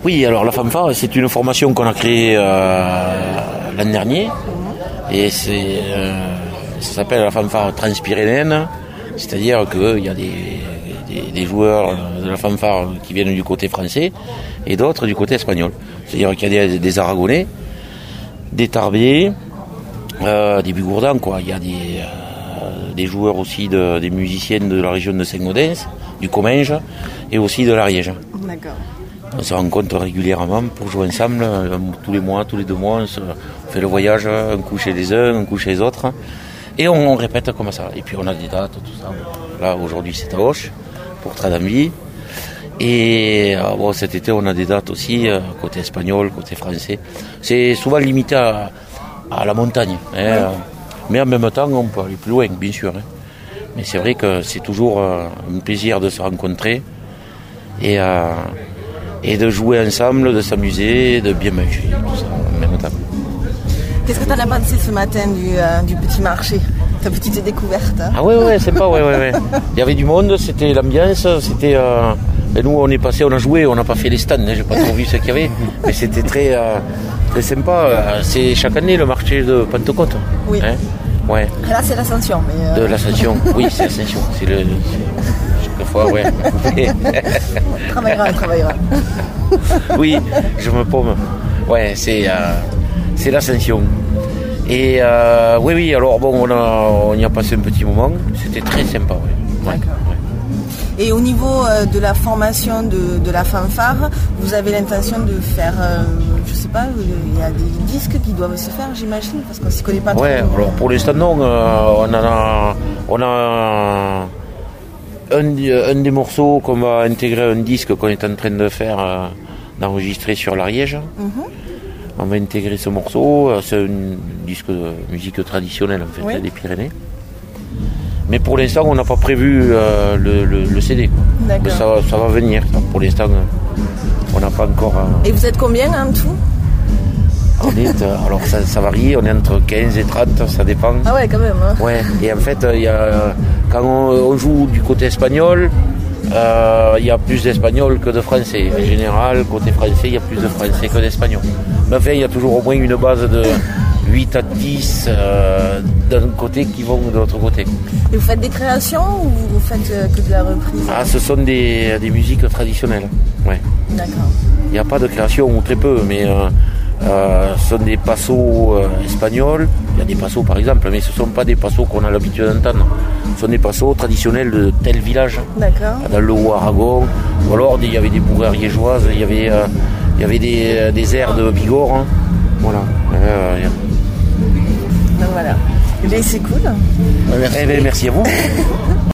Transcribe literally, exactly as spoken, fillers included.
Oui, alors la fanfare, c'est une formation qu'on a créée euh, l'an dernier. Et c'est, euh, ça s'appelle la fanfare transpyrénéenne. C'est-à-dire qu'il y a des, des, des joueurs de la fanfare qui viennent du côté français et d'autres du côté espagnol. C'est-à-dire qu'il y a des, des Aragonais, des Tarbais, euh, des Bigourdans, quoi. Il y a des, euh, des joueurs aussi, de, des musiciennes de la région de Saint-Gaudens, du Comminges et aussi de l'Ariège. D'accord. On se rencontre régulièrement pour jouer ensemble, euh, tous les mois, tous les deux mois, on, se, on fait le voyage, un coup chez les uns, un coup chez les autres, et on, on répète comme ça. Et puis on a des dates, tout ça. Là, aujourd'hui, c'est à Auch, pour Tradamby. Et euh, bon, cet été, on a des dates aussi, euh, côté espagnol, côté français. C'est souvent limité à, à la montagne, hein, ouais. euh, mais en même temps, on peut aller plus loin, bien sûr. Hein. Mais c'est vrai que c'est toujours euh, un plaisir de se rencontrer et, euh, et de jouer ensemble, de s'amuser, de bien manger, tout ça, en même temps. Qu'est-ce que tu en as pensé ce matin du, euh, du petit marché, ta petite découverte? Ah ouais, ouais, sympa, ouais, ouais, ouais. Il y avait du monde, c'était l'ambiance, c'était... Euh, et nous, on est passé, on a joué, on n'a pas fait les stands, hein, j'ai pas trop vu ce qu'il y avait, mais c'était très, euh, très sympa. C'est chaque année le marché de Pentecôte. Oui. Hein, ouais. Là, c'est l'Ascension. Mais euh... De l'Ascension, oui, c'est l'Ascension. C'est le... Chaque fois, ouais. on travaillera, on travaillera. Oui, je me paume. Ouais, c'est, euh, c'est l'Ascension. Et euh, oui, oui, alors bon, on, a, on y a passé un petit moment, c'était très sympa, ouais. Ouais. Et au niveau euh, de la formation de, de la fanfare, vous avez l'intention de faire, euh, je sais pas, il y a des disques qui doivent se faire, j'imagine, parce qu'on s'y connaît pas trop. Ouais, alors pour l'instant non, euh, on a, on a un, un des morceaux qu'on va intégrer à un disque qu'on est en train de faire, euh, d'enregistrer sur l'Ariège. Mm-hmm. On va intégrer ce morceau, c'est un disque de musique traditionnelle en fait, oui. Des Pyrénées. Mais pour l'instant, on n'a pas prévu euh, le, le, le C D. Mais ça, ça va venir. Pour l'instant, on n'a pas encore... Euh... Et vous êtes combien en tout? On est, euh, alors ça, ça varie, on est entre quinze et trente, ça dépend. Ah ouais, quand même. Hein. Ouais, et en fait, y a, quand on, on joue du côté espagnol, il euh, y a plus d'Espagnols que de Français. En général, côté français, il y a plus de Français que d'Espagnols. Mais enfin, il y a toujours au moins une base de... huit à dix euh, d'un côté qui vont de l'autre côté. Et vous faites des créations ou vous faites euh, que de la reprise? Ah, ce sont des, des musiques traditionnelles. Ouais. D'accord. Il n'y a pas de création, ou très peu, mais euh, euh, ce sont des passos euh, espagnols. Il y a des passos par exemple, mais ce ne sont pas des passos qu'on a l'habitude d'entendre. Ce sont des passos traditionnels de tel village. D'accord. Dans le Haut-Aragon. Ou alors, il y avait des bourrées ariégeoises, il y avait, euh, il y avait des, des airs de Bigorre. Hein. Voilà. Euh, Donc voilà. Et bien c'est cool. Merci. Eh bien, merci à vous.